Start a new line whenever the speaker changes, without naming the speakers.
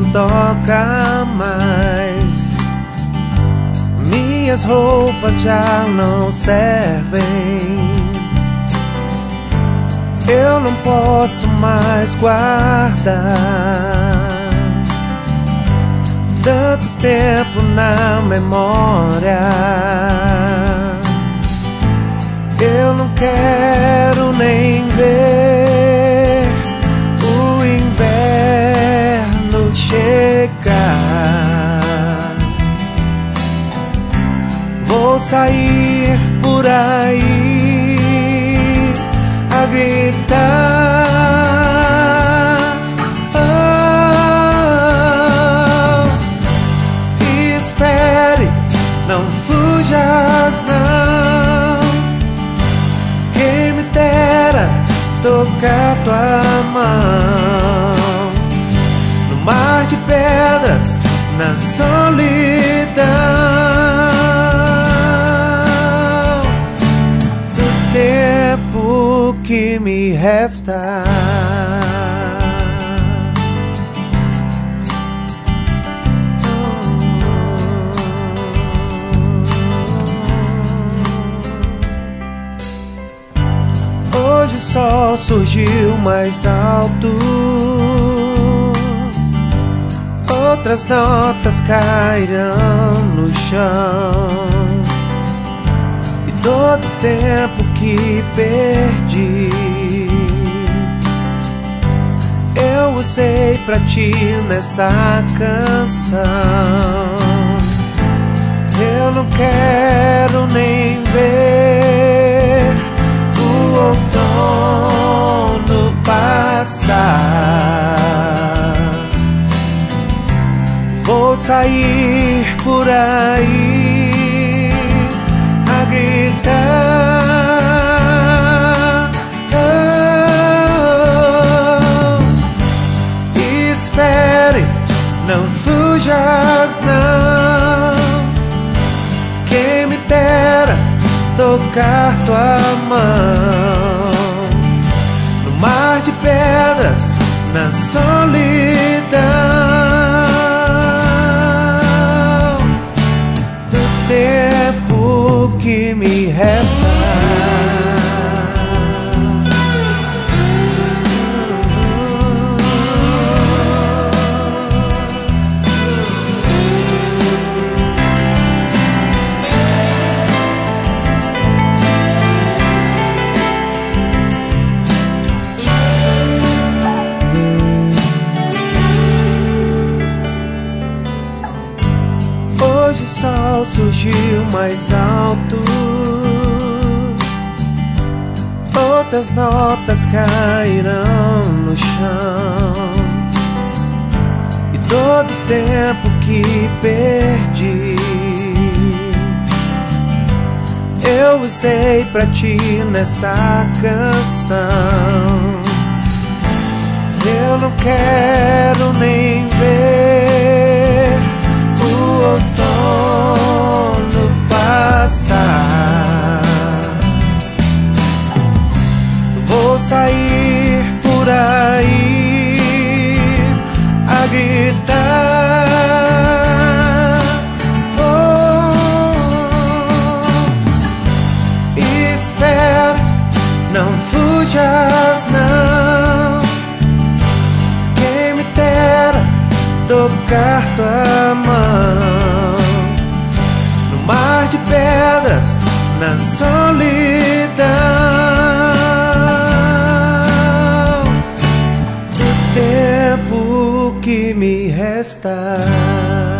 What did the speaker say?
toca mais. Minhas roupas já não servem. Eu não posso mais guardar tanto tempo na memória. Eu não quero nem ver o inverno chegar. Vou sair por aí a gritar, oh, espere, não fujas não. Quem me dera tocar tua mão no mar de pedras, na solidão do tempo que me resta. Hoje o sol surgiu mais alto, outras notas cairão no chão, e todo o tempo que perdi eu usei pra ti nessa canção. Eu não quero nem ver o outono passar. Vou sair por aí a gritar, oh, espere, não fujas não. Quem me dera tocar tua mão no mar de pedras, na solidão do tempo que me resta. Hoje o sol surgiu mais alto, outras notas cairão no chão, e todo o tempo que perdi eu usei pra ti nessa canção. Eu não quero nem ver o outono passar. Vou sair por aí a gritar, oh, espera, não fujas não. Quem me dera tocar tua mão no mar de pedras, na solidão do tempo que me resta.